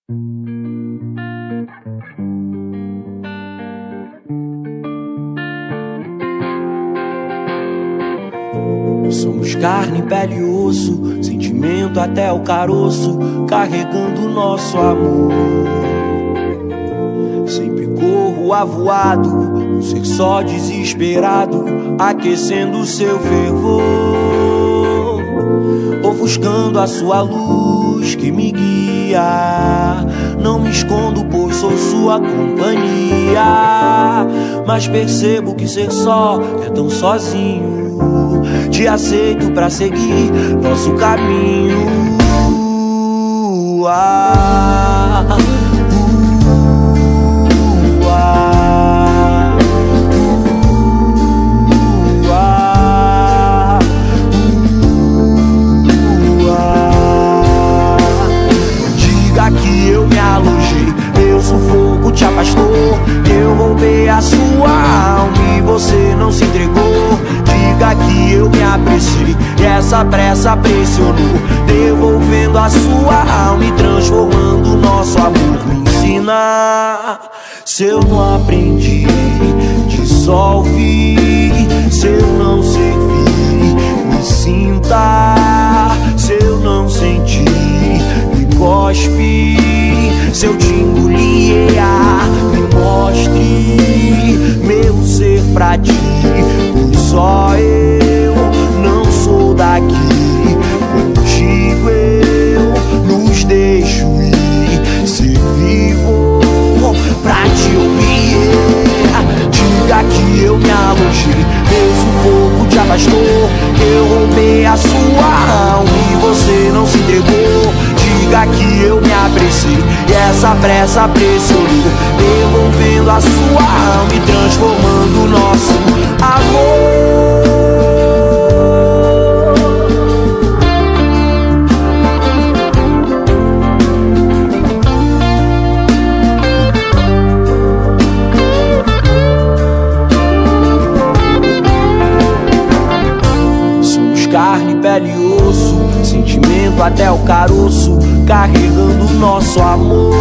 Somos carne, pele e osso, sentimento até o caroço, carregando nosso amor. Sempre corro avoado, um ser só desesperado, aquecendo seu fervor, ofuscando a sua luz que me guia. Não me escondo, pois sou sua companhia, mas percebo que ser só é tão sozinho. Te aceito pra seguir nosso caminho. Diga que eu me alojei, meu sufoco te afastou, que eu roubei a sua alma e você não se entregou. Diga que eu me apressei e essa pressa pressionou, devolvendo a sua alma e transformando o nosso amor. Me ensina, se eu não aprendi, dissolve. Se eu não servi, me sinta. Se eu não senti, me cospe. Se eu te engolir, me mostre meu ser pra ti, pois só eu não sou daqui. Contigo eu nos deixo ir, ser vivo pra te ouvir. Diga que eu me alojei, meu sufoco te afastou, que eu roubei a sua alma e você não se entregou. Diga que eu me apressei e essa pressa pressionou, devolvendo a sua alma e transformando o nosso amor. Somos carne, pele e osso, sentimento até o caroço, carregando nosso amor.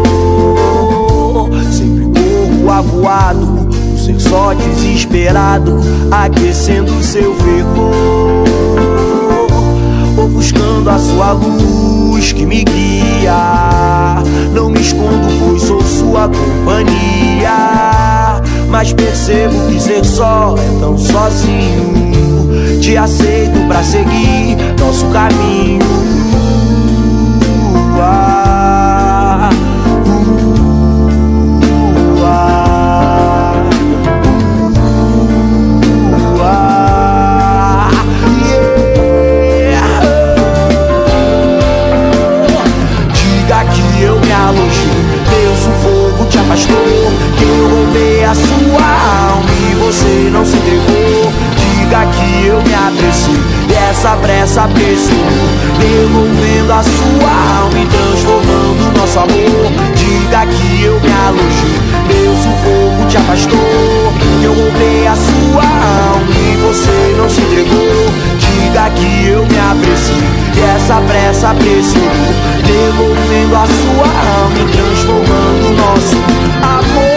Sempre corro avoado, um ser só desesperado, aquecendo seu fervor, ofuscando a sua luz que me guia. Não me escondo, pois sou sua companhia, mas percebo que ser só é tão sozinho. Te aceito pra seguir nosso caminho. Diga que eu me alojei, meu sufoco te afastou, que eu roubei a sua alma e você não se entregou. Diga que eu me apressei e essa pressa pressionou, devolvendo a sua alma e transformando o nosso amor. Diga que eu me alojei, meu sufoco te afastou, que eu roubei a sua alma e você não se entregou. Diga que eu me apressei e essa pressa pressionou, devolvendo a sua alma e transformando o nosso amor.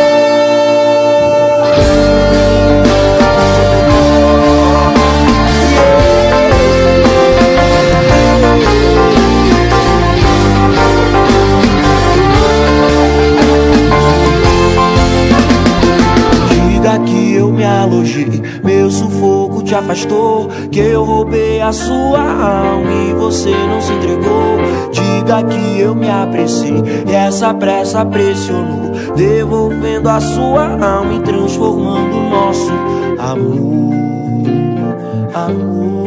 Que eu me alojei, meu sufoco te afastou, que eu roubei a sua alma e você não se entregou. Diga que eu me apressei e essa pressa pressionou, devolvendo a sua alma e transformando o nosso amor.